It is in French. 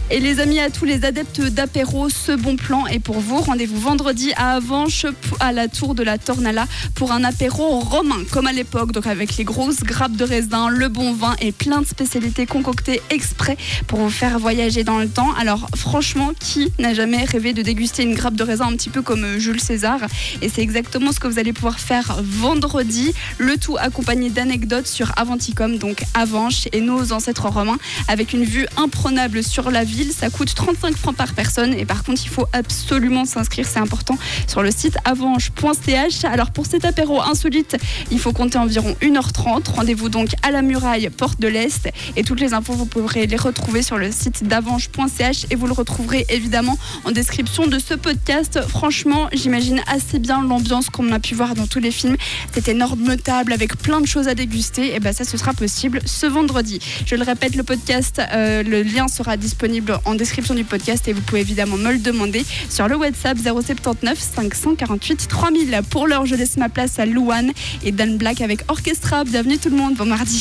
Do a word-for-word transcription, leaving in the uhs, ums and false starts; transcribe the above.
Et les amis, à tous les adeptes d'apéro, ce bon plan est pour vous. Rendez-vous vendredi à Avenches, à la tour de la Tornala, pour un apéro romain, comme à l'époque, donc avec les grosses grappes de raisin, le bon vin et plein de spécialités concoctées exprès pour vous faire voyager dans le temps. Alors franchement, qui n'a jamais rêvé de déguster une grappe de raisin un petit peu comme Jules César? Et c'est exactement ce que vous allez pouvoir faire vendredi, le tout accompagné d'anecdotes sur Aventicum, donc Avenches et nos ancêtres romains, avec une vue imprenable sur la ville. Ça coûte trente-cinq francs par personne et par contre il faut absolument s'inscrire, c'est important, sur le site avenches point c h. Alors pour cet apéro insolite, il faut compter environ une heure trente. Rendez-vous donc à la Muraille, porte de l'Est, et toutes les infos vous pourrez les retrouver sur le site d'avenches point c h et vous le retrouverez évidemment en description de ce podcast. Franchement, j'imagine assez bien l'ambiance qu'on a pu voir dans tous les films, cette énorme table avec plein de choses à déguster. Et ben ça, ce sera possible ce vendredi. Je le répète, le podcast, euh, le lien sera disponible en description du podcast et vous pouvez évidemment me le demander sur le WhatsApp zéro sept neuf cinq cent quarante-huit trois mille. Pour l'heure, je laisse ma place à Louane et Dan Black avec Orchestra. Bienvenue tout le monde, bon mardi.